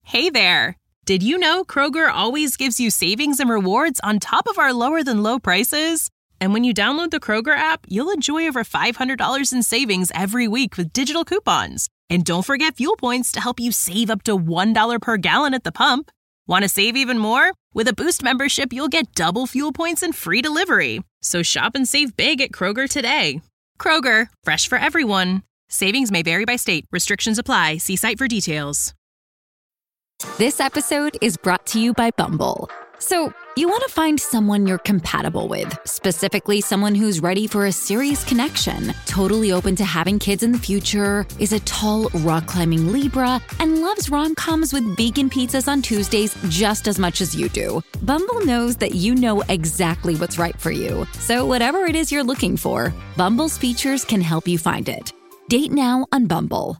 Hey there! Did you know Kroger always gives you savings and rewards on top of our lower-than-low prices? And when you download the Kroger app, you'll enjoy over $500 in savings every week with digital coupons. And don't forget fuel points to help you save up to $1 per gallon at the pump. Want to save even more? With a Boost membership, you'll get double fuel points and free delivery. So shop and save big at Kroger today. Kroger, fresh for everyone. Savings may vary by state. Restrictions apply. See site for details. This episode is brought to you by Bumble. So, you want to find someone you're compatible with, specifically someone who's ready for a serious connection, totally open to having kids in the future, is a tall, rock-climbing Libra, and loves rom-coms with vegan pizzas on Tuesdays just as much as you do. Bumble knows that you know exactly what's right for you. So whatever it is you're looking for, Bumble's features can help you find it. Date now on Bumble.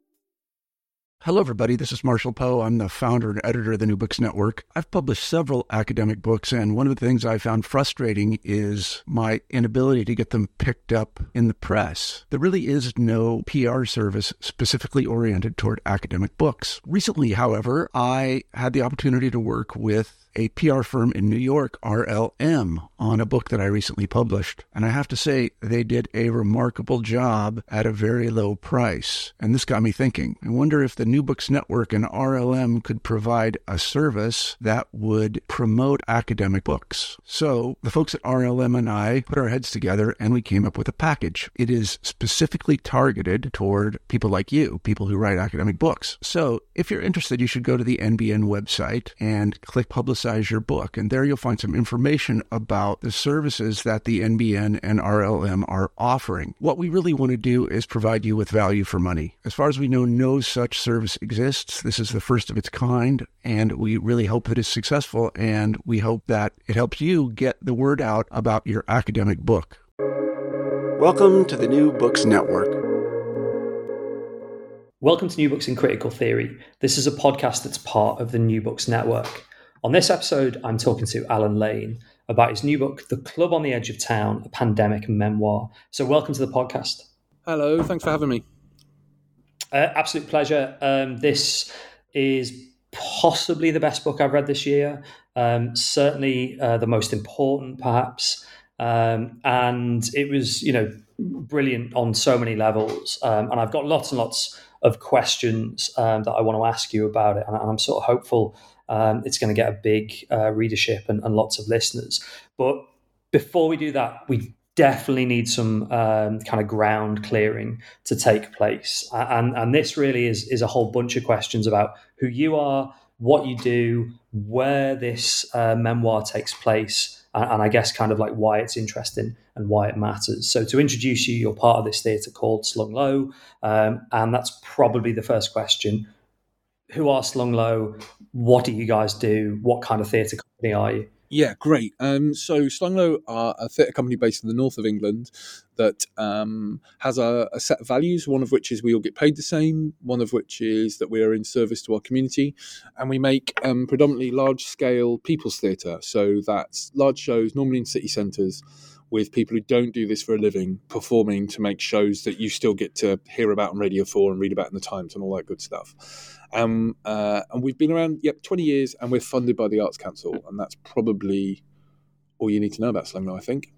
Hello, everybody. This is Marshall Poe. I'm the founder and editor of the New Books Network. I've published several academic books, and one of the things I found frustrating is my inability to get them picked up in the press. There really is no PR service specifically oriented toward academic books. Recently, however, I had the opportunity to work with a PR firm in New York, RLM, on a book that I recently published. And I have to say, they did a remarkable job at a very low price. And this got me thinking. I wonder if the New Books Network and RLM could provide a service that would promote academic books. So the folks at RLM and I put our heads together and we came up with a package. It is specifically targeted toward people like you, people who write academic books. So if you're interested, you should go to the NBN website and click Publicize Your Book. And there you'll find some information about the services that the NBN and RLM are offering. What we really want to do is provide you with value for money. As far as we know, no such service exists. This is the first of its kind, and we really hope that it's successful, and we hope that it helps you get the word out about your academic book. Welcome to the New Books Network. Welcome to New Books in Critical Theory. This is a podcast that's part of the New Books Network. On this episode, I'm talking to Alan Lane about his new book, The Club on the Edge of Town, A Pandemic Memoir. So welcome to the podcast. Hello, thanks for having me. Absolute pleasure. This is possibly the best book I've read this year. Certainly the most important, perhaps. And it was, brilliant on so many levels. And I've got lots and lots of questions that I want to ask you about it. And I'm sort of hopeful it's going to get a big readership and lots of listeners. But before we do that, we definitely need some kind of ground clearing to take place. And this really is a whole bunch of questions about who you are, what you do, where this memoir takes place, and I guess kind of like why it's interesting and why it matters. So to introduce you, you're part of this theatre called Slung Low, and that's probably the first question. Who are Slung Low? What do you guys do? What kind of theatre company are you? Yeah, great. So Slung Low are a theatre company based in the north of England that has a set of values, one of which is we all get paid the same, one of which is that we are in service to our community, and we make predominantly large-scale people's theatre. So that's large shows, normally in city centres, with people who don't do this for a living, performing to make shows that you still get to hear about on Radio 4 and read about in the Times and all that good stuff. And we've been around 20 years, and we're funded by the Arts Council, and that's probably all you need to know about Slung Low, I think.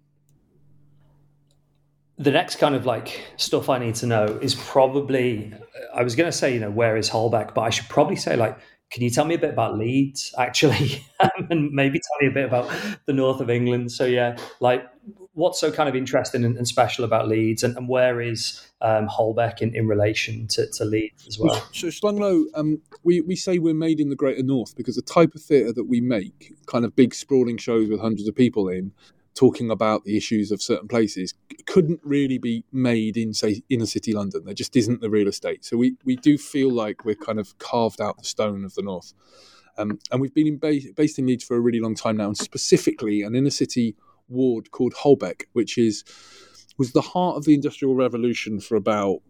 The next kind of like stuff I need to know is probably, I was going to say, where is Holbeck, but I should probably say can you tell me a bit about Leeds, actually? And maybe tell me a bit about the north of England. So what's so kind of interesting and special about Leeds, and where is Holbeck in relation to Leeds as well? So Slung Low, we say we're made in the Greater North because the type of theatre that we make, kind of big sprawling shows with hundreds of people in, talking about the issues of certain places, couldn't really be made in, say, inner city London. There just isn't the real estate. So we do feel like we're kind of carved out the stone of the North. And we've been based in Leeds for a really long time now, and specifically an inner city ward called Holbeck, which was the heart of the Industrial Revolution for about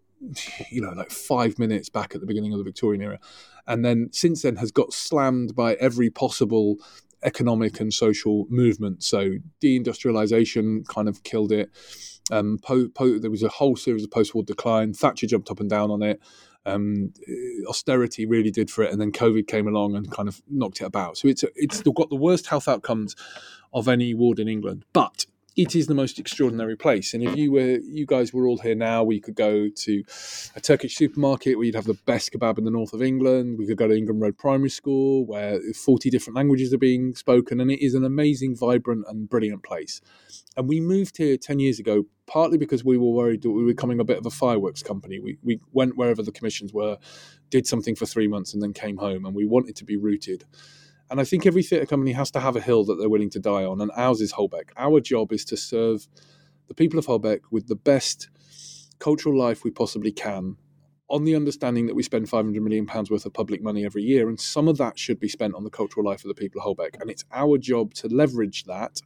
5 minutes back at the beginning of the Victorian era. And then since then has got slammed by every possible economic and social movement. So deindustrialization kind of killed it. There was a whole series of post-war decline. Thatcher jumped up and down on it. Austerity really did for it, and then COVID came along and kind of knocked it about. So it's got the worst health outcomes of any ward in England, but it is the most extraordinary place. And if you guys were all here now, we could go to a Turkish supermarket where you'd have the best kebab in the north of England. We could go to Ingham Road Primary School where 40 different languages are being spoken, and it is an amazing, vibrant and brilliant place. And we moved here 10 years ago, partly because we were worried that we were becoming a bit of a fireworks company. We went wherever the commissions were, did something for 3 months and then came home, and we wanted to be rooted. And I think every theatre company has to have a hill that they're willing to die on, and ours is Holbeck. Our job is to serve the people of Holbeck with the best cultural life we possibly can, on the understanding that we spend £500 million worth of public money every year, and some of that should be spent on the cultural life of the people of Holbeck. And it's our job to leverage that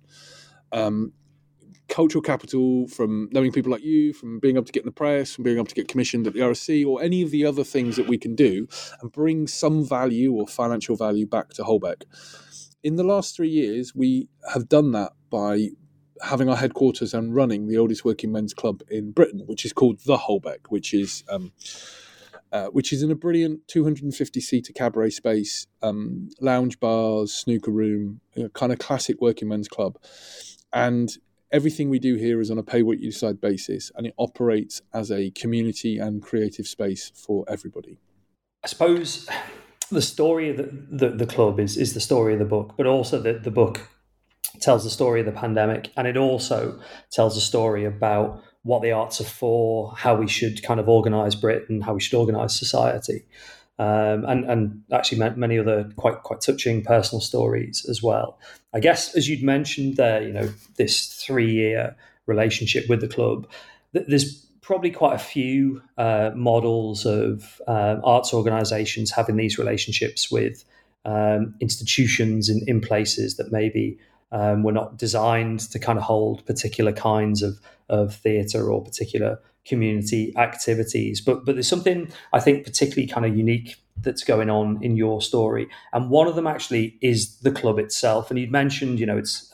cultural capital from knowing people like you, from being able to get in the press, from being able to get commissioned at the RSC, or any of the other things that we can do, and bring some value or financial value back to Holbeck. In the last 3 years, we have done that by having our headquarters and running the oldest working men's club in Britain, which is called The Holbeck, which is in a brilliant 250-seater cabaret space, lounge bars, snooker room, kind of classic working men's club. And everything we do here is on a pay-what-you-decide basis, and it operates as a community and creative space for everybody. I suppose the story of the club is the story of the book, but also the book tells the story of the pandemic, and it also tells a story about what the arts are for, how we should kind of organise Britain, how we should organise society. And actually many other quite touching personal stories as well. I guess, as you'd mentioned there, this 3-year relationship with the club, there's probably quite a few models of arts organisations having these relationships with institutions in places that maybe were not designed to kind of hold particular kinds of theatre or particular community activities. But there's something I think particularly kind of unique that's going on in your story. And one of them actually is the club itself. And you'd mentioned, its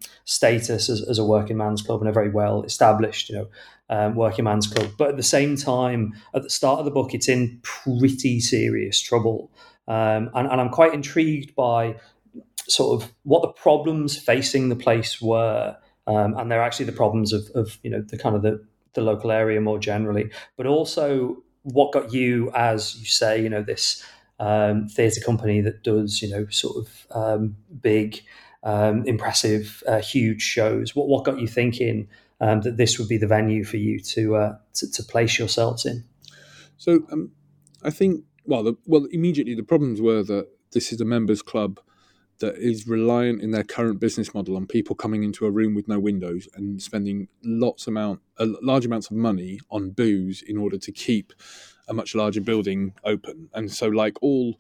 status as a working man's club and a very well established, working man's club. But at the same time, at the start of the book, it's in pretty serious trouble. And I'm quite intrigued by sort of what the problems facing the place were. And they're actually the problems of the kind of the local area more generally, but also what got you, as you say, this theatre company that does, sort of big, impressive, huge shows. What got you thinking that this would be the venue for you to place yourselves in? So I think, immediately the problems were that this is a members club that is reliant in their current business model on people coming into a room with no windows and spending large amounts of money on booze in order to keep a much larger building open. And so, like all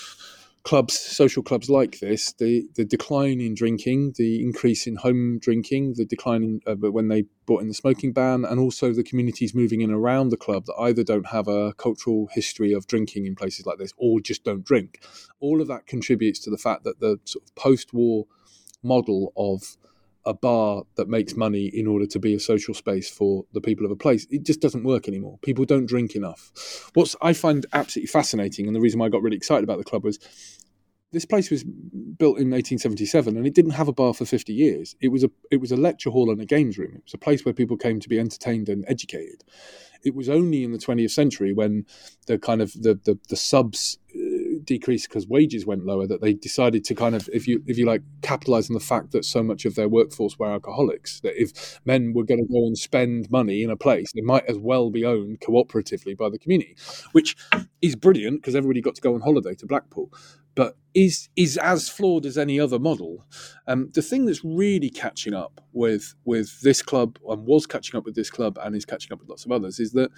clubs, social clubs like this, the decline in drinking, the increase in home drinking, the decline in when they brought in the smoking ban, and also the communities moving in around the club that either don't have a cultural history of drinking in places like this or just don't drink. All of that contributes to the fact that the sort of post-war model of a bar that makes money in order to be a social space for the people of a place, it just doesn't work anymore. People don't drink enough. What I find absolutely fascinating, and the reason why I got really excited about the club, was this place was built in 1877 and it didn't have a bar for 50 years. It was a lecture hall and a games room. It was a place where people came to be entertained and educated. It was only in the 20th century, when the kind of the subs decreased because wages went lower, that they decided to kind of, if you like, capitalize on the fact that so much of their workforce were alcoholics, that if men were going to go and spend money in a place, they might as well be owned cooperatively by the community, which is brilliant because everybody got to go on holiday to Blackpool, but is as flawed as any other model. The thing that's really catching up with this club, and was catching up with this club and is catching up with lots of others, is that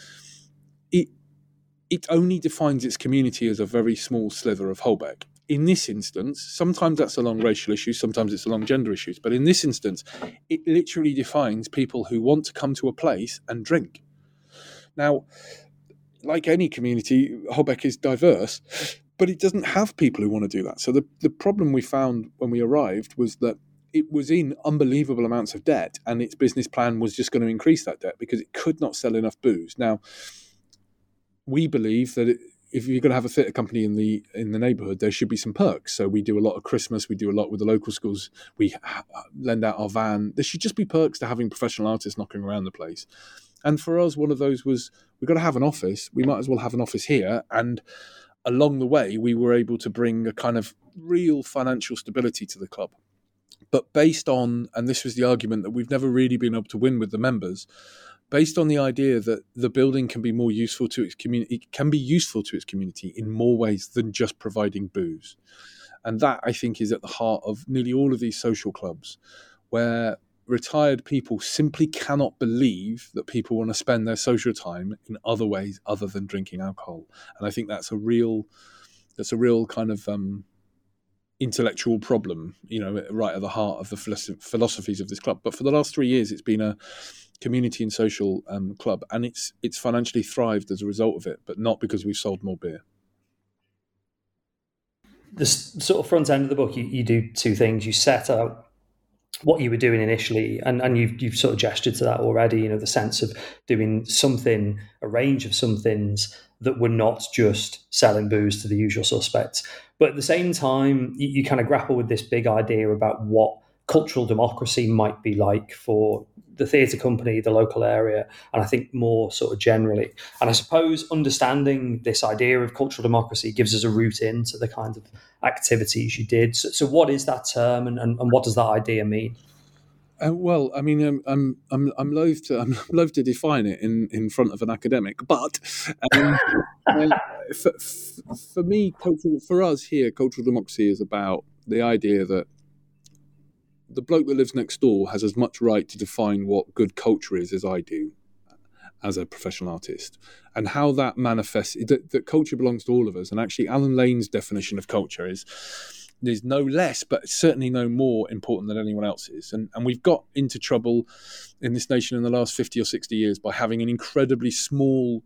it only defines its community as a very small sliver of Holbeck. In this instance, sometimes that's along racial issues, sometimes it's along gender issues, but in this instance, it literally defines people who want to come to a place and drink. Now, like any community, Holbeck is diverse, but it doesn't have people who want to do that. So the problem we found when we arrived was that it was in unbelievable amounts of debt, and its business plan was just going to increase that debt because it could not sell enough booze. Now, we believe that if you're going to have a theatre company in the neighbourhood, there should be some perks. So we do a lot of Christmas, we do a lot with the local schools, we lend out our van. There should just be perks to having professional artists knocking around the place. And for us, one of those was, we've got to have an office. We might as well have an office here. And along the way, we were able to bring a kind of real financial stability to the club. But based on, and this was the argument that we've never really been able to win with the members, based on the idea that the building can be more useful to its community, it can be useful to its community in more ways than just providing booze. And that, I think, is at the heart of nearly all of these social clubs, where retired people simply cannot believe that people want to spend their social time in other ways other than drinking alcohol. And I think that's a real kind of intellectual problem, right at the heart of the philosophies of this club. But for the last 3 years, it's been a community and social club, and it's financially thrived as a result of it, but not because we've sold more beer. The sort of front end of the book, you do two things. You set out what you were doing initially, and you've sort of gestured to that already, the sense of doing something, a range of some things that were not just selling booze to the usual suspects. But at the same time, you kind of grapple with this big idea about what cultural democracy might be like for the theatre company, the local area, and I think more sort of generally. And I suppose understanding this idea of cultural democracy gives us a route into the kind of activities you did. So what is that term, and what does that idea mean? Well, I mean, I'm loath to define it in front of an academic, but for me, for us here, cultural democracy is about the idea that the bloke that lives next door has as much right to define what good culture is as I do as a professional artist, and how that manifests, that culture belongs to all of us. And actually, Alan Lane's definition of culture is no less, but certainly no more important than anyone else's. And we've got into trouble in this nation in the last 50 or 60 years by having an incredibly small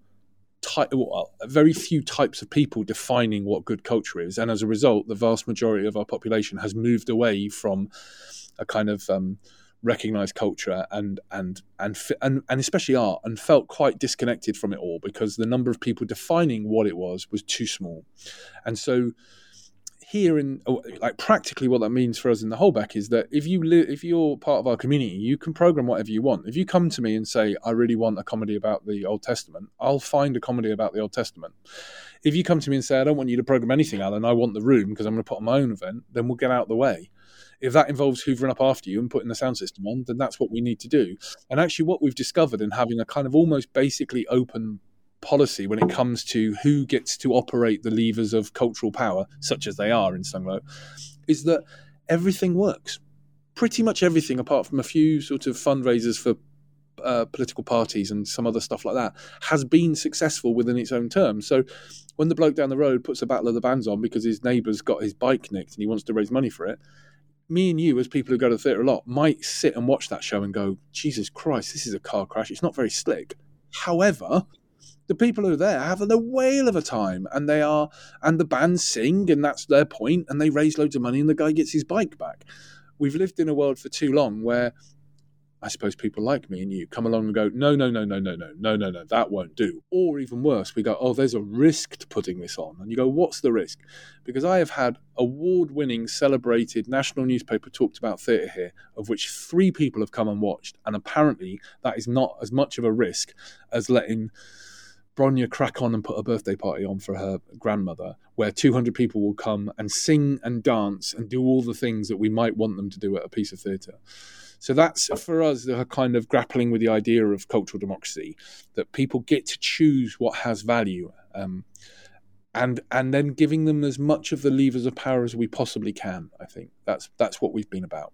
very few types of people defining what good culture is. And as a result, the vast majority of our population has moved away from a kind of recognized culture and especially art, and felt quite disconnected from it all because the number of people defining what it was too small. And so here practically what that means for us in the Holbeck is that if you're part of our community, you can program whatever you want. If you come to me and say, I really want a comedy about the Old Testament, I'll find a comedy about the Old Testament. If you come to me and say, I don't want you to program anything, Alan, I want the room because I'm going to put on my own event, then we'll get out of the way. If that involves hoovering up after you and putting the sound system on, then that's what we need to do. And actually what we've discovered in having a kind of almost basically open policy when it comes to who gets to operate the levers of cultural power, such as they are in Sunglow, is that everything works. Pretty much everything, apart from a few sort of fundraisers for political parties and some other stuff like that, has been successful within its own terms. So when the bloke down the road puts a Battle of the Bands on because his neighbour's got his bike nicked and he wants to raise money for it, me and you, as people who go to the theatre a lot, might sit and watch that show and go, Jesus Christ, this is a car crash. It's not very slick. However, the people who are there have a whale of a time, and the bands sing, and that's their point, and they raise loads of money, and the guy gets his bike back. We've lived in a world for too long where I suppose people like me and you come along and go, no, that won't do. Or even worse, we go, oh, there's a risk to putting this on. And you go, what's the risk? Because I have had award-winning, celebrated national newspaper talked about theatre here, of which 3 people have come and watched. And apparently that is not as much of a risk as letting Bronya crack on and put a birthday party on for her grandmother, where 200 people will come and sing and dance and do all the things that we might want them to do at a piece of theatre. So that's, for us, the kind of grappling with the idea of cultural democracy, that people get to choose what has value, and then giving them as much of the levers of power as we possibly can. I think that's what we've been about.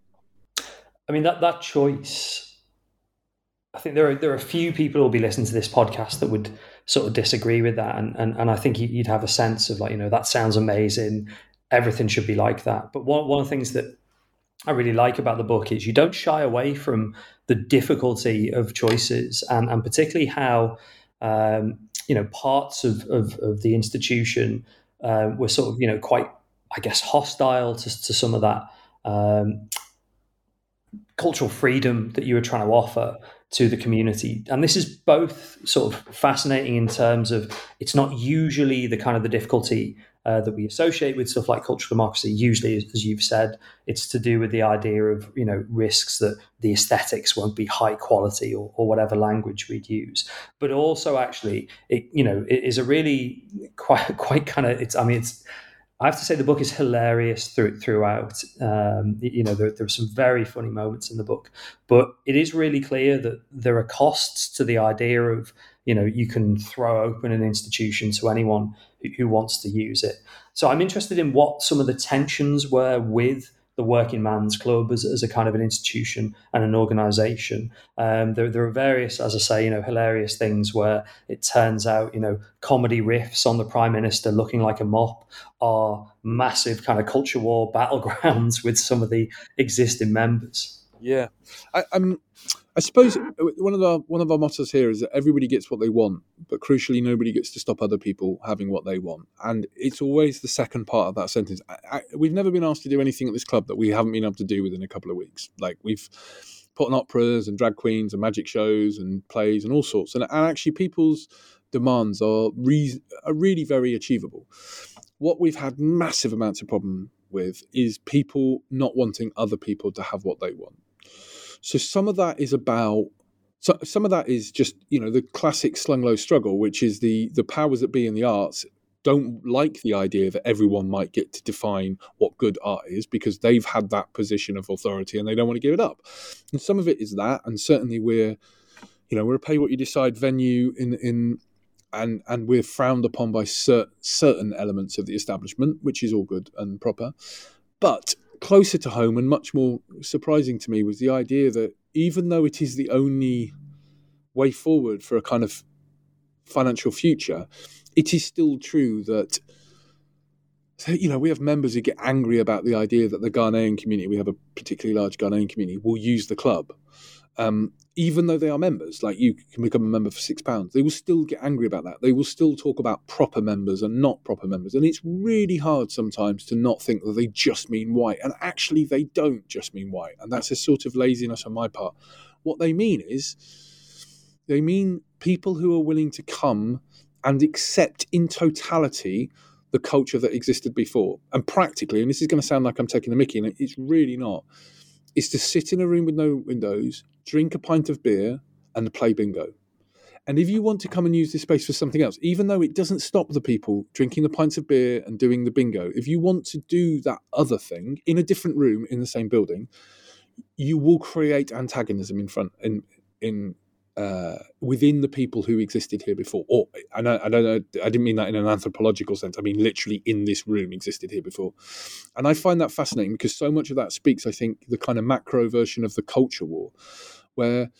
I mean, that choice, I think there are a few people who will be listening to this podcast that would sort of disagree with that, and I think you'd have a sense of that sounds amazing, everything should be like that. But one of the things that I really like about the book is you don't shy away from the difficulty of choices, and particularly how parts of the institution were sort of quite, I guess, hostile to some of that cultural freedom that you were trying to offer. to the community. And this is both sort of fascinating in terms of it's not usually the kind of the difficulty that we associate with stuff like cultural democracy. Usually, as you've said, it's to do with the idea of, risks that the aesthetics won't be high quality or whatever language we'd use. But also, actually, it is a really quite kind of, I have to say the book is hilarious throughout. There are some very funny moments in the book, but it is really clear that there are costs to the idea of, you can throw open an institution to anyone who wants to use it. So I'm interested in what some of the tensions were with the Working Man's Club as a kind of an institution and an organisation. There are various, as I say, hilarious things where it turns out, comedy riffs on the Prime Minister looking like a mop are massive kind of culture war battlegrounds with some of the existing members. Yeah, I suppose one of our mottos here is that everybody gets what they want, but crucially, nobody gets to stop other people having what they want. And it's always the second part of that sentence. We've never been asked to do anything at this club that we haven't been able to do within a couple of weeks. Like, we've put on operas and drag queens and magic shows and plays and all sorts. And actually, people's demands are really very achievable. What we've had massive amounts of problem with is people not wanting other people to have what they want. So some of that is just, the classic slung low struggle, which is the powers that be in the arts don't like the idea that everyone might get to define what good art is, because they've had that position of authority and they don't want to give it up. And some of it is that, and certainly we're a pay what you decide venue and we're frowned upon by certain elements of the establishment, which is all good and proper. But closer to home and much more surprising to me was the idea that even though it is the only way forward for a kind of financial future, it is still true that, we have members who get angry about the idea that the Ghanaian community, we have a particularly large Ghanaian community, will use the club. Even though they are members, like you can become a member for £6, they will still get angry about that. They will still talk about proper members and not proper members. And it's really hard sometimes to not think that they just mean white. And actually, they don't just mean white. And that's a sort of laziness on my part. What they mean is, they mean people who are willing to come and accept in totality the culture that existed before. And practically, and this is going to sound like I'm taking the mickey, and it's really not, is to sit in a room with no windows, drink a pint of beer, and play bingo. And if you want to come and use this space for something else, even though it doesn't stop the people drinking the pints of beer and doing the bingo, if you want to do that other thing in a different room in the same building, you will create antagonism within the people who existed here before. Or, I don't know, I didn't mean that in an anthropological sense. I mean literally in this room existed here before. And I find that fascinating because so much of that speaks, I think, the kind of macro version of the culture war, where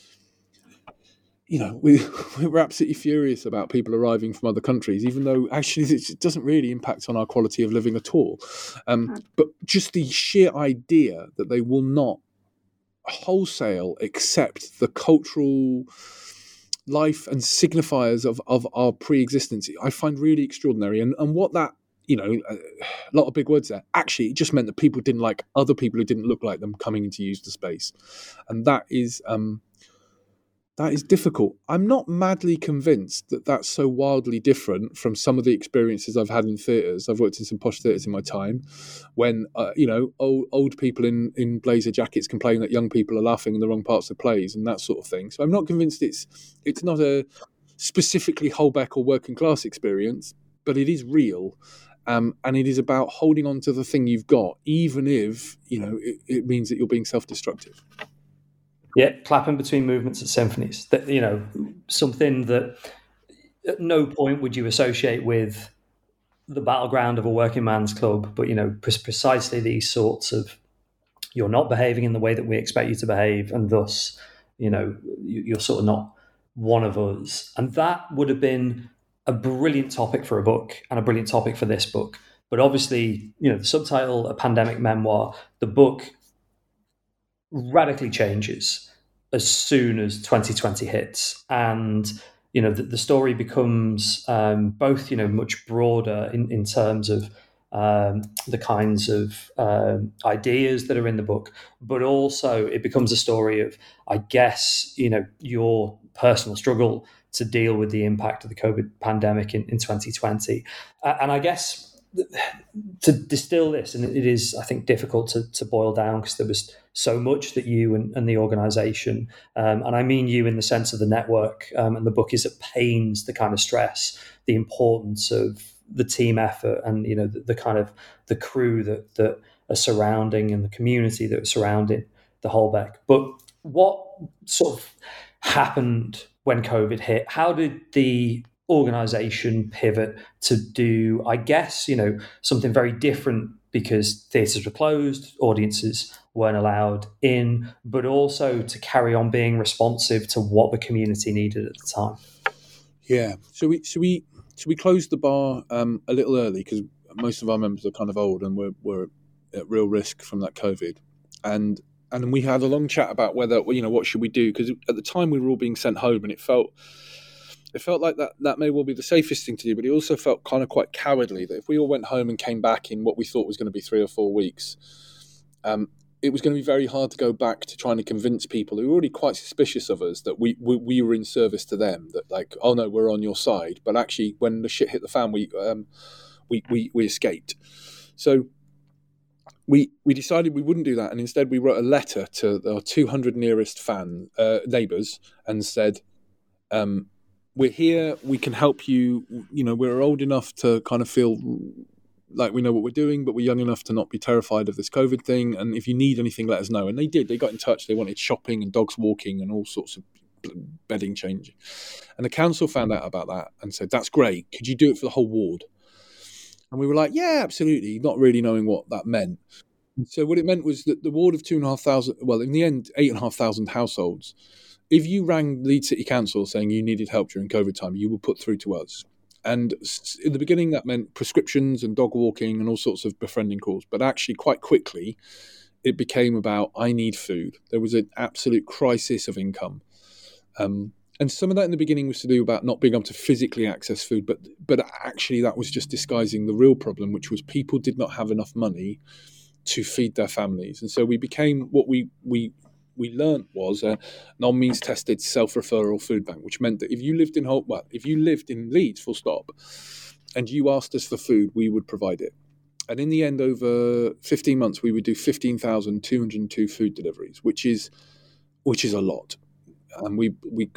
we're absolutely furious about people arriving from other countries, even though actually it doesn't really impact on our quality of living at all. But just the sheer idea that they will not wholesale accept the cultural life and signifiers of our pre-existence, I find really extraordinary. And what that, a lot of big words there, actually it just meant that people didn't like other people who didn't look like them coming in to use the space. And that is difficult. I'm not madly convinced that that's so wildly different from some of the experiences I've had in theatres. I've worked in some posh theatres in my time when, old people in blazer jackets complain that young people are laughing in the wrong parts of plays and that sort of thing. So I'm not convinced it's not a specifically Holbeck or working class experience, but it is real. And it is about holding on to the thing you've got, even if, it means that you're being self-destructive. Yeah, clapping between movements at symphonies. That, something that at no point would you associate with the battleground of a working man's club, but precisely these sorts of, you're not behaving in the way that we expect you to behave, and thus, you're sort of not one of us. And that would have been a brilliant topic for a book and a brilliant topic for this book. But obviously, the subtitle, A Pandemic Memoir, the book radically changes as soon as 2020 hits, and the story becomes both much broader in terms of the kinds of ideas that are in the book, but also it becomes a story of, I guess, your personal struggle to deal with the impact of the COVID pandemic in 2020. And I guess to distill this, and it is, I think, difficult to boil down because there was so much that you and the organisation, and I mean you in the sense of the network, and the book is at pains to kind of stress the importance of the team effort and the kind of the crew that are surrounding and the community that are surrounding the Holbeck. But what sort of happened when COVID hit? How did the organisation pivot to do, I guess, something very different, because theatres were closed, audiences weren't allowed in, but also to carry on being responsive to what the community needed at the time? Yeah, so we closed the bar a little early because most of our members are kind of old and we're at real risk from that COVID, and we had a long chat about whether, what should we do, because at the time we were all being sent home, and it felt like that may well be the safest thing to do, but it also felt kind of quite cowardly that if we all went home and came back in what we thought was going to be 3 or 4 weeks, it was going to be very hard to go back to trying to convince people who were already quite suspicious of us that we were in service to them, that like, oh no, we're on your side. But actually, when the shit hit the fan, we escaped. So we decided we wouldn't do that, and instead we wrote a letter to our 200 nearest neighbours and said, we're here, we can help you, we're old enough to kind of feel like we know what we're doing, but we're young enough to not be terrified of this COVID thing, and if you need anything, let us know. And they did. They got in touch. They wanted shopping and dogs walking and all sorts of bedding changing. And the council found out about that and said, that's great, could you do it for the whole ward? And we were like, yeah, absolutely, not really knowing what that meant. So what it meant was that the ward of 2,500, well, in the end, 8,500 households, if you rang Leeds City Council saying you needed help during COVID time, you were put through to us. And in the beginning, that meant prescriptions and dog walking and all sorts of befriending calls. But actually, quite quickly, it became about, I need food. There was an absolute crisis of income. And some of that in the beginning was to do about not being able to physically access food. But actually, that was just disguising the real problem, which was people did not have enough money to feed their families. And so we became what we learned was a non-means tested self-referral food bank, which meant that if you lived in Leeds, full stop, and you asked us for food, we would provide it. And in the end, over 15 months, we would do 15,202 food deliveries, which is a lot. And we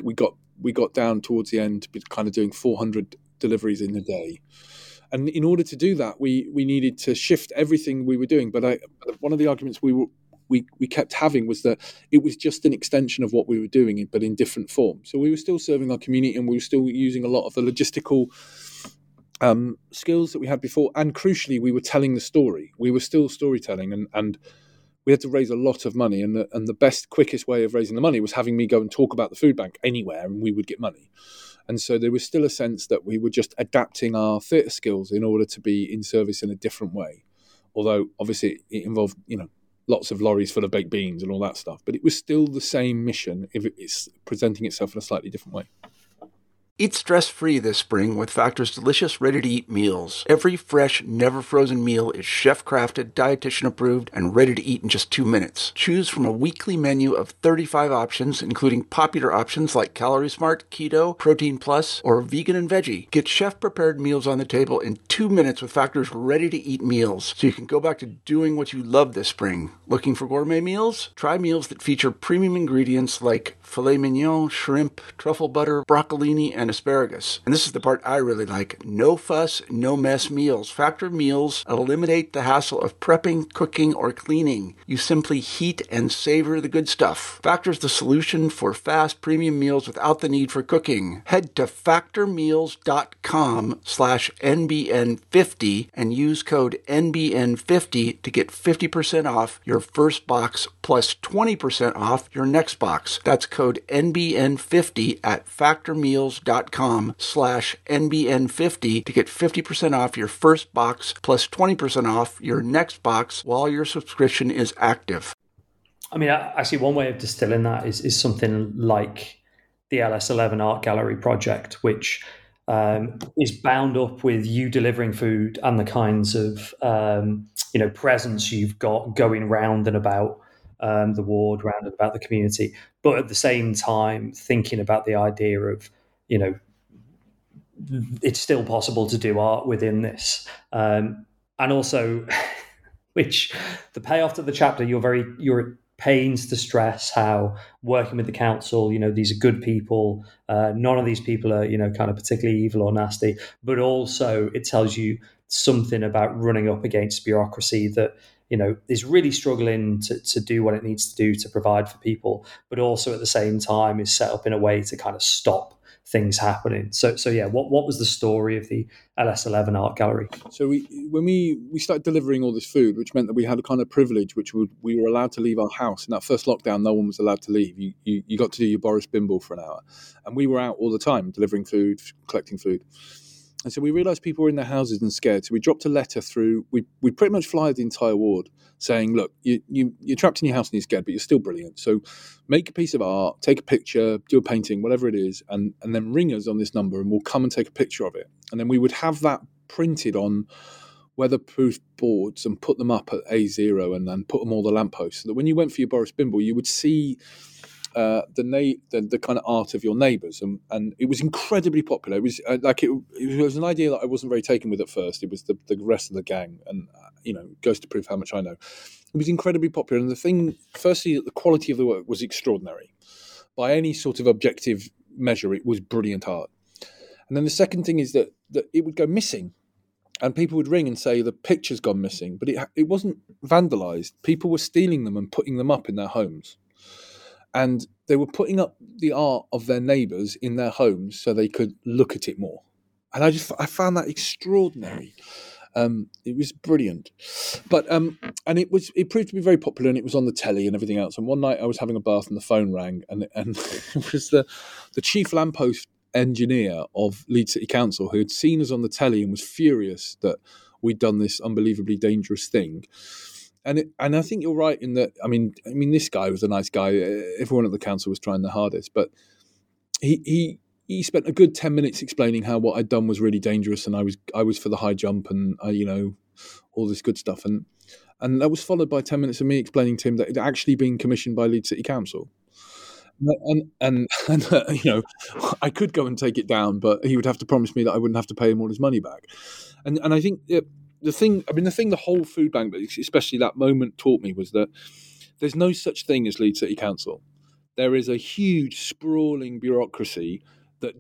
got down towards the end, kind of doing 400 deliveries in a day. And in order to do that, we needed to shift everything we were doing. But one of the arguments we kept having was that it was just an extension of what we were doing, but in different forms. So we were still serving our community, and we were still using a lot of the logistical skills that we had before. And crucially, we were telling the story. We were still storytelling, and we had to raise a lot of money. And the best, quickest way of raising the money was having me go and talk about the food bank anywhere, and we would get money. And so there was still a sense that we were just adapting our theatre skills in order to be in service in a different way. Although, obviously, it involved, lots of lorries full of baked beans and all that stuff. But it was still the same mission if it's presenting itself in a slightly different way. Eat stress-free this spring with Factor's delicious, ready-to-eat meals. Every fresh, never-frozen meal is chef-crafted, dietitian-approved, and ready to eat in just 2 minutes. Choose from a weekly menu of 35 options, including popular options like Calorie Smart, Keto, Protein Plus, or Vegan and Veggie. Get chef-prepared meals on the table in 2 minutes with Factor's ready-to-eat meals, so you can go back to doing what you love this spring. Looking for gourmet meals? Try meals that feature premium ingredients like filet mignon, shrimp, truffle butter, broccolini, and asparagus. And this is the part I really like. No fuss, no mess meals. Factor meals eliminate the hassle of prepping, cooking, or cleaning. You simply heat and savor the good stuff. Factor's the solution for fast premium meals without the need for cooking. Head to factormeals.com/NBN50 and use code NBN50 to get 50% off your first box plus 20% off your next box. That's code NBN50 at factormeals.com/NBN50 to get 50% off your first box plus 20% off your next box while your subscription is active. I mean, I see one way of distilling that is something like the LS11 Art Gallery project, which is bound up with you delivering food and the kinds of presence you've got going round and about the ward, round and about the community, but at the same time thinking about the idea of, it's still possible to do art within this, and also, which the payoff to the chapter, you're at pains to stress how working with the council, these are good people. None of these people are, kind of particularly evil or nasty, but also it tells you something about running up against bureaucracy that, is really struggling to do what it needs to do to provide for people, but also at the same time is set up in a way to kind of stop things happening. So yeah, what was the story of the LS11 art gallery? So when we started delivering all this food, which meant that we had a kind of privilege, we were allowed to leave our house. In that first lockdown, no one was allowed to leave. You got to do your Boris Bimble for an hour, and we were out all the time delivering food, collecting food. And so we realised people were in their houses and scared. So we dropped a letter through. We pretty much flyed the entire ward saying, look, you're trapped in your house and you're scared, but you're still brilliant. So make a piece of art, take a picture, do a painting, whatever it is, and then ring us on this number and we'll come and take a picture of it. And then we would have that printed on weatherproof boards and put them up at A0 and then put them all the lampposts. So that when you went for your Boris Bimble, you would see the kind of art of your neighbours, and it was incredibly popular. It was it was an idea that I wasn't very taken with at first. It was the rest of the gang, and goes to prove how much I know. It was incredibly popular, and the thing, firstly, the quality of the work was extraordinary. By any sort of objective measure, it was brilliant art. And then the second thing is that it would go missing. And people would ring and say the picture's gone missing, but it wasn't vandalised. People were stealing them and putting them up in their homes. And they were putting up the art of their neighbours in their homes so they could look at it more. And I found that extraordinary. It was brilliant. But and it proved to be very popular, and it was on the telly and everything else. And one night I was having a bath and the phone rang, and it was the chief lamppost engineer of Leeds City Council, who had seen us on the telly and was furious that we'd done this unbelievably dangerous thing. And I think you're right in that. I mean, this guy was a nice guy. Everyone at the council was trying their hardest, but he spent a good 10 minutes explaining how what I'd done was really dangerous, and I was for the high jump, and all this good stuff, and that was followed by 10 minutes of me explaining to him that it had actually been commissioned by Leeds City Council. And I could go and take it down, but he would have to promise me that I wouldn't have to pay him all his money back. And I think the thing the whole food bank, but especially that moment, taught me was that there's no such thing as Leeds City Council. There is a huge sprawling bureaucracy that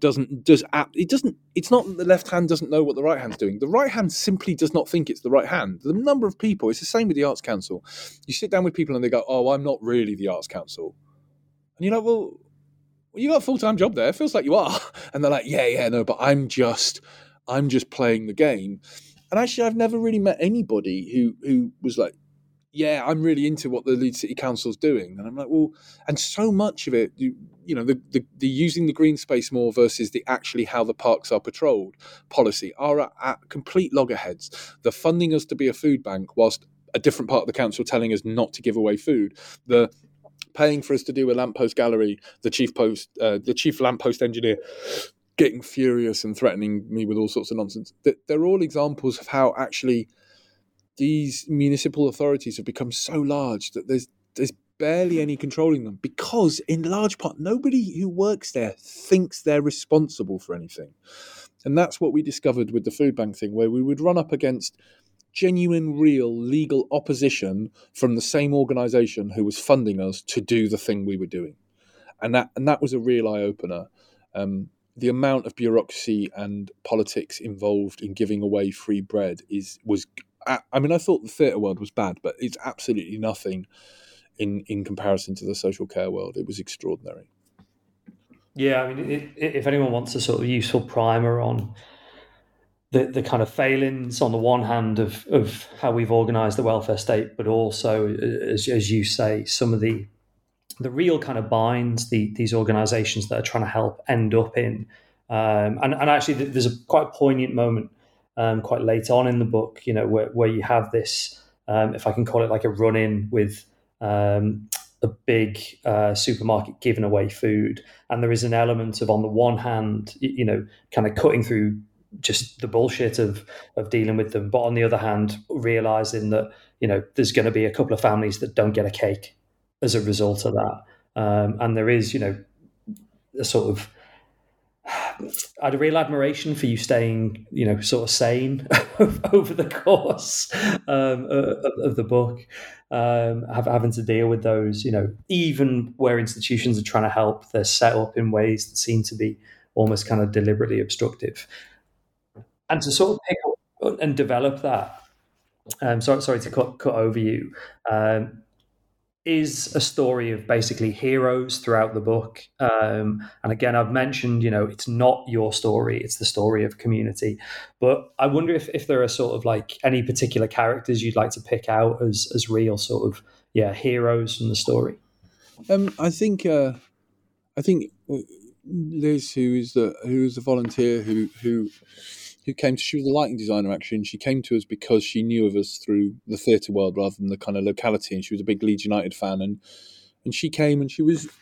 it's not that the left hand doesn't know what the right hand's doing. The right hand simply does not think it's the right hand. The number of people, it's the same with the Arts Council. You sit down with people and they go, oh, I'm not really the Arts Council. And you're like, well, you got a full-time job there. It feels like you are. And they're like, yeah, no, but I'm just playing the game. And actually, I've never really met anybody who was like, yeah, I'm really into what the Leeds City Council's doing. And I'm like, well, and so much of it, the using the green space more versus the actually how the parks are patrolled policy are at complete loggerheads. The funding us to be a food bank whilst a different part of the council telling us not to give away food. The paying for us to do a lamppost gallery, the chief lamppost engineer getting furious and threatening me with all sorts of nonsense. They're all examples of how actually these municipal authorities have become so large that there's barely any controlling them, because in large part nobody who works there thinks they're responsible for anything. And that's what we discovered with the food bank thing, where we would run up against genuine, real, legal opposition from the same organisation who was funding us to do the thing we were doing. And that was a real eye-opener. The amount of bureaucracy and politics involved in giving away free bread I thought the theatre world was bad, but it's absolutely nothing in comparison to the social care world. It was extraordinary. Yeah, I mean, if anyone wants a sort of useful primer on the kind of failings on the one hand of how we've organised the welfare state, but also, as you say, some of the real kind of binds these organisations that are trying to help end up in. And actually, there's a quite poignant moment quite late on in the book, where you have this, if I can call it like a run-in with a big supermarket giving away food, and there is an element of, on the one hand, kind of cutting through just the bullshit of dealing with them, but on the other hand, realizing that there's going to be a couple of families that don't get a cake as a result of that, and there is a sort of, I had a real admiration for you staying, sort of sane over the course of the book, having to deal with those, even where institutions are trying to help, they're set up in ways that seem to be almost kind of deliberately obstructive. And to sort of pick up and develop that, sorry to cut over you, is a story of basically heroes throughout the book. And again, I've mentioned, it's not your story, it's the story of community. But I wonder if there are sort of like any particular characters you'd like to pick out as real sort of, heroes from the story. I think Liz, who is a volunteer who came to, she was a lighting designer actually, and she came to us because she knew of us through the theatre world rather than the kind of locality, and she was a big Leeds United fan, and she came, and she was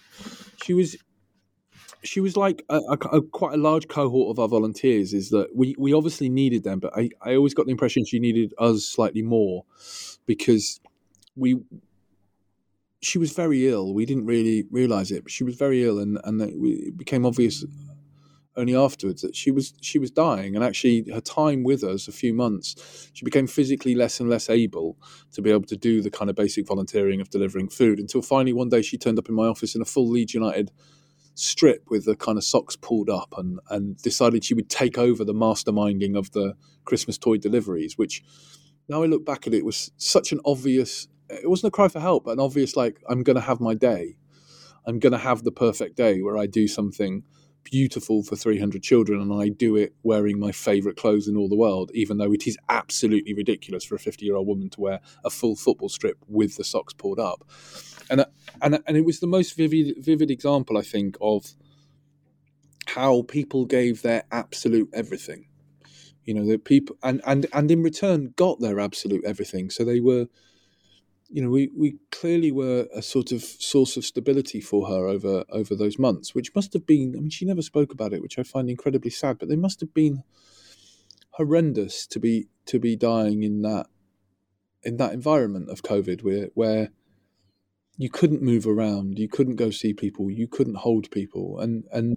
like a quite a large cohort of our volunteers. Is that we obviously needed them, but I always got the impression she needed us slightly more, because she was very ill. We didn't really realise it, but she was very ill, and it became obvious only afterwards that she was dying. And actually, her time with us, a few months, she became physically less and less able to be able to do the kind of basic volunteering of delivering food, until finally one day she turned up in my office in a full Leeds United strip with the kind of socks pulled up, and decided she would take over the masterminding of the Christmas toy deliveries, which now I look back at it was such an obvious, it wasn't a cry for help, but an obvious, like, I'm going to have my day. I'm going to have the perfect day where I do something beautiful for 300 children, and I do it wearing my favourite clothes in all the world, even though it is absolutely ridiculous for a 50-year-old woman to wear a full football strip with the socks pulled up. And it was the most vivid example, I think, of how people gave their absolute everything. The people and in return got their absolute everything. So they were, we clearly were a sort of source of stability for her over those months, which must have been, I mean, she never spoke about it, which I find incredibly sad, but they must have been horrendous to be dying in that environment of COVID, where you couldn't move around, you couldn't go see people, you couldn't hold people, and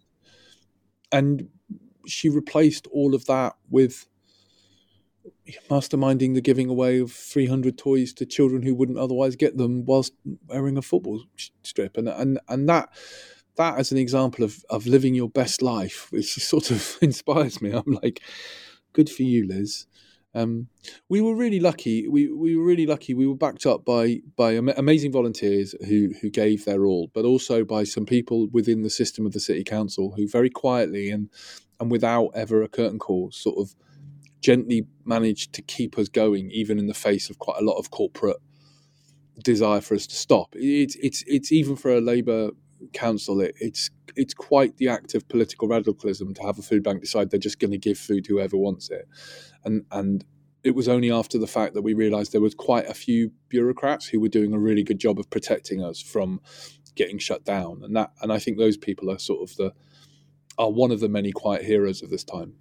she replaced all of that with masterminding the giving away of 300 toys to children who wouldn't otherwise get them whilst wearing a football strip, and that as an example of living your best life, which sort of inspires me. I'm like, good for you, Liz. We were really lucky. We were really lucky. We were backed up by amazing volunteers who gave their all, but also by some people within the system of the city council who very quietly and without ever a curtain call sort of gently managed to keep us going, even in the face of quite a lot of corporate desire for us to stop. It's even for a Labour council, it's quite the act of political radicalism to have a food bank decide they're just going to give food to whoever wants it. And it was only after the fact that we realised there was quite a few bureaucrats who were doing a really good job of protecting us from getting shut down. And I think those people are sort of are one of the many quiet heroes of this time.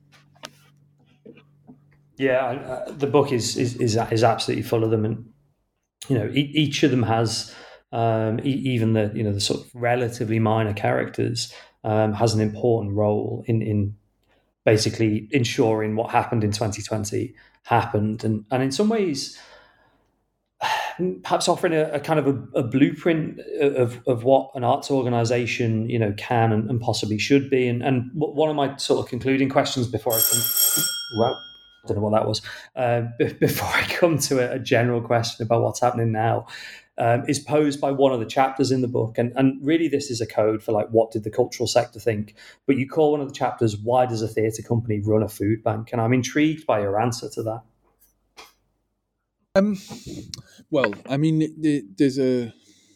Yeah, the book is absolutely full of them, and each of them has, even the sort of relatively minor characters, has an important role in basically ensuring what happened in 2020 happened, and in some ways, perhaps offering a kind of a blueprint of what an arts organisation can and possibly should be. And one of my sort of concluding questions before I can, well, I don't know what that was, before I come to a general question about what's happening now, is posed by one of the chapters in the book. And really this is a code for, like, what did the cultural sector think? But you call one of the chapters, why does a theatre company run a food bank? And I'm intrigued by your answer to that. Well, I mean, there's the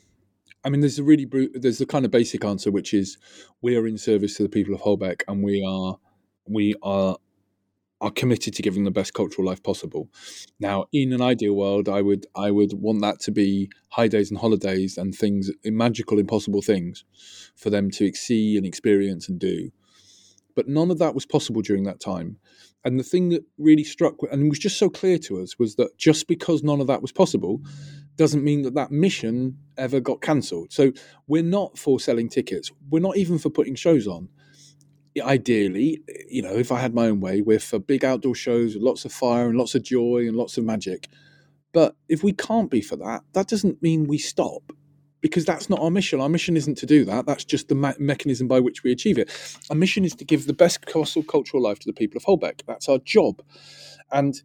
kind of basic answer, which is we are in service to the people of Holbeck, and we are are committed to giving the best cultural life possible. Now, in an ideal world, I would want that to be high days and holidays and things, magical, impossible things for them to see and experience and do. But none of that was possible during that time. And the thing that really struck, and was just so clear to us, was that just because none of that was possible doesn't mean that mission ever got cancelled. So we're not for selling tickets. We're not even for putting shows on. Ideally, if I had my own way, we're for big outdoor shows with lots of fire and lots of joy and lots of magic. But if we can't be for that, that doesn't mean we stop, because that's not our mission. Our mission isn't to do that. That's just the mechanism by which we achieve it. Our mission is to give the best possible cultural life to the people of Holbeck. That's our job. And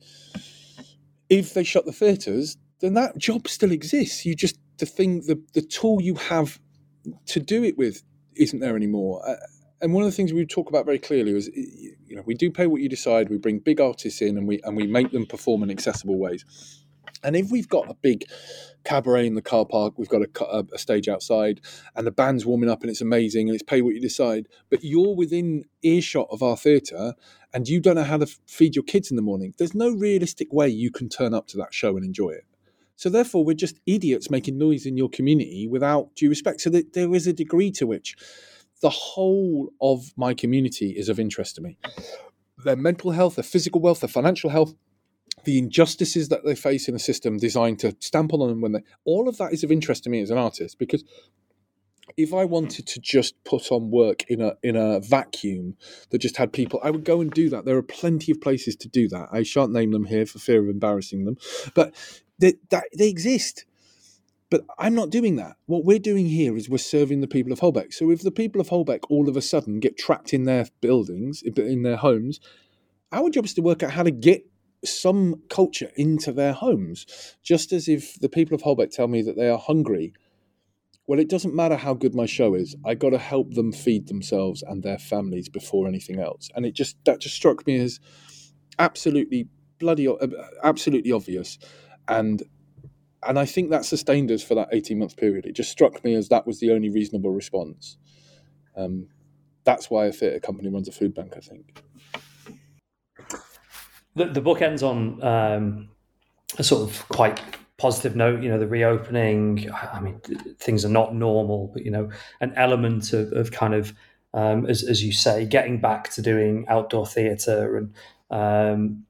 if they shut the theatres, then that job still exists. You just, the tool you have to do it with isn't there anymore. And one of the things we talk about very clearly is, we do pay what you decide. We bring big artists in and we make them perform in accessible ways. And if we've got a big cabaret in the car park, we've got a stage outside and the band's warming up and it's amazing and it's pay what you decide, but you're within earshot of our theatre and you don't know how to feed your kids in the morning, there's no realistic way you can turn up to that show and enjoy it. So therefore, we're just idiots making noise in your community without due respect. So that there is a degree to which the whole of my community is of interest to me. Their mental health, their physical wealth, their financial health, the injustices that they face in a system designed to stamp on them all of that is of interest to me as an artist, because if I wanted to just put on work in a vacuum that just had people, I would go and do that. There are plenty of places to do that. I shan't name them here for fear of embarrassing them, but they exist. But I'm not doing that. What we're doing here is we're serving the people of Holbeck. So if the people of Holbeck all of a sudden get trapped in their buildings, in their homes, our job is to work out how to get some culture into their homes. Just as if the people of Holbeck tell me that they are hungry, well, it doesn't matter how good my show is. I got to help them feed themselves and their families before anything else. And that just struck me as absolutely obvious. And I think that sustained us for that 18-month period. It just struck me as that was the only reasonable response. That's why a theatre company runs a food bank, I think. The book ends on a sort of quite positive note. The reopening, things are not normal, but, an element of kind of, as you say, getting back to doing outdoor theatre and,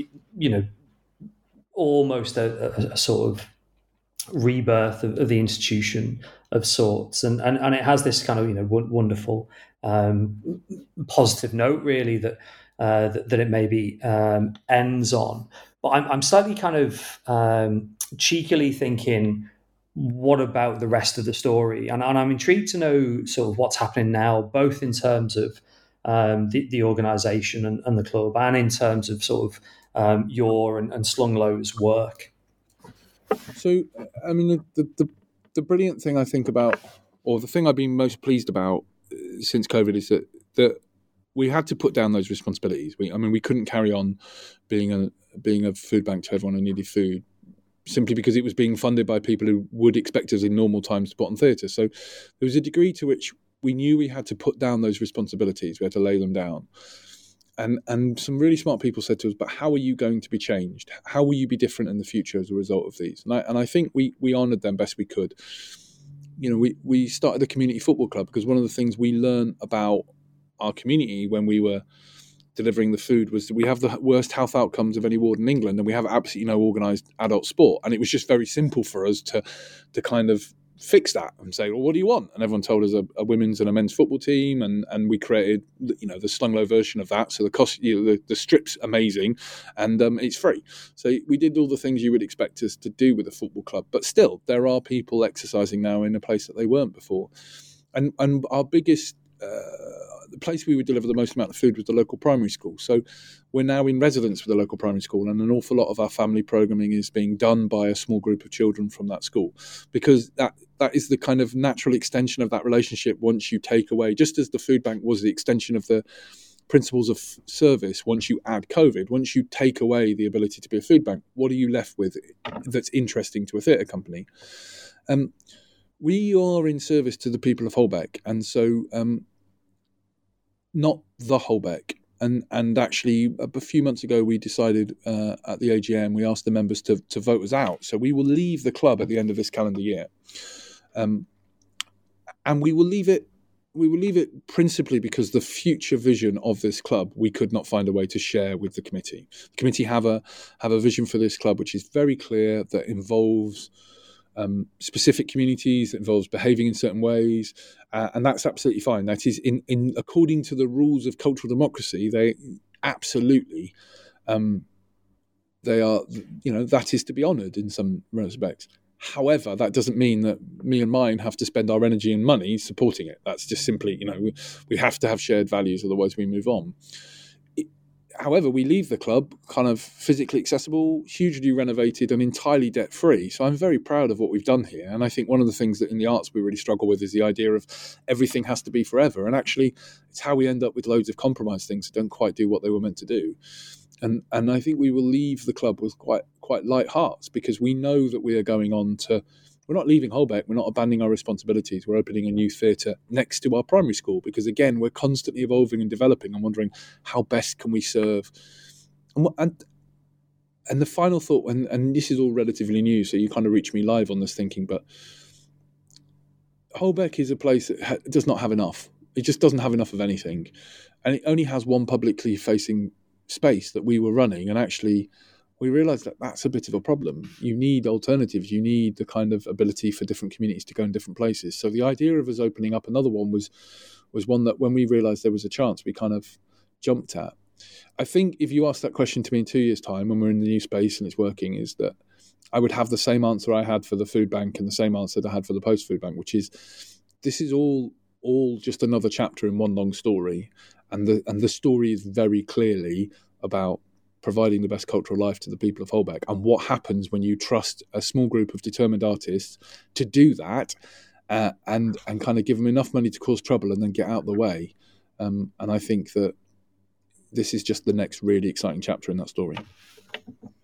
almost a sort of rebirth of the institution of sorts. And it has this kind of, wonderful positive note, really, that it maybe ends on. But I'm slightly kind of cheekily thinking, what about the rest of the story? And I'm intrigued to know sort of what's happening now, both in terms of the organisation and the club, and in terms of sort of your and Slunglow's work. So, the brilliant thing I think about, or the thing I've been most pleased about since COVID, is that we had to put down those responsibilities. We couldn't carry on being a food bank to everyone who needed food, simply because it was being funded by people who would expect us in normal times to put on theatre. So there was a degree to which we knew we had to put down those responsibilities. We had to lay them down. And some really smart people said to us, but how are you going to be changed? How will you be different in the future as a result of these? And I think we honoured them best we could. We started a community football club because one of the things we learned about our community when we were delivering the food was that we have the worst health outcomes of any ward in England, and we have absolutely no organised adult sport. And it was just very simple for us to kind of fix that and say, well, what do you want? And everyone told us a women's and a men's football team, and we created the Slunglow version of that. So the cost, the strip's amazing, and it's free. So we did all the things you would expect us to do with a football club, but still there are people exercising now in a place that they weren't before. And our biggest the place we would deliver the most amount of food was the local primary school. So we're now in residence with the local primary school, and an awful lot of our family programming is being done by a small group of children from that school, because that is the kind of natural extension of that relationship once you take away, just as the food bank was the extension of the principles of service. Once you add COVID, once you take away the ability to be a food bank, what are you left with that's interesting to a theatre company? We are in service to the people of Holbeck, and so not the Holbeck. And actually, a few months ago, we decided at the AGM, we asked the members to vote us out. So we will leave the club at the end of this calendar year, and we will leave it. We will leave it principally because the future vision of this club we could not find a way to share with the committee. The committee have a vision for this club which is very clear, that involves specific communities, that involves behaving in certain ways, and that's absolutely fine. That is in according to the rules of cultural democracy. They absolutely they are, that is to be honoured in some respects. However, that doesn't mean that me and mine have to spend our energy and money supporting it. That's just simply, we have to have shared values, otherwise we move on. However, we leave the club kind of physically accessible, hugely renovated and entirely debt-free. So I'm very proud of what we've done here. And I think one of the things that in the arts we really struggle with is the idea of everything has to be forever. And actually, it's how we end up with loads of compromised things that don't quite do what they were meant to do. And I think we will leave the club with quite light hearts, because we know that we are going on to. We're not leaving Holbeck. We're not abandoning our responsibilities. We're opening a new theatre next to our primary school, because again, we're constantly evolving and developing and wondering how best can we serve. And the final thought, and this is all relatively new, so you kind of reach me live on this thinking, but Holbeck is a place that does not have enough. It just doesn't have enough of anything, and it only has one publicly facing space that we were running, and actually we realised that that's a bit of a problem. You need alternatives. You need the kind of ability for different communities to go in different places. So the idea of us opening up another one was one that when we realised there was a chance, we kind of jumped at. I think if you ask that question to me in 2 years' time, when we're in the new space and it's working, is that I would have the same answer I had for the food bank and the same answer that I had for the post food bank, which is this is all just another chapter in one long story. And the story is very clearly about providing the best cultural life to the people of Holbeck, and what happens when you trust a small group of determined artists to do that, and kind of give them enough money to cause trouble and then get out of the way. And I think that this is just the next really exciting chapter in that story.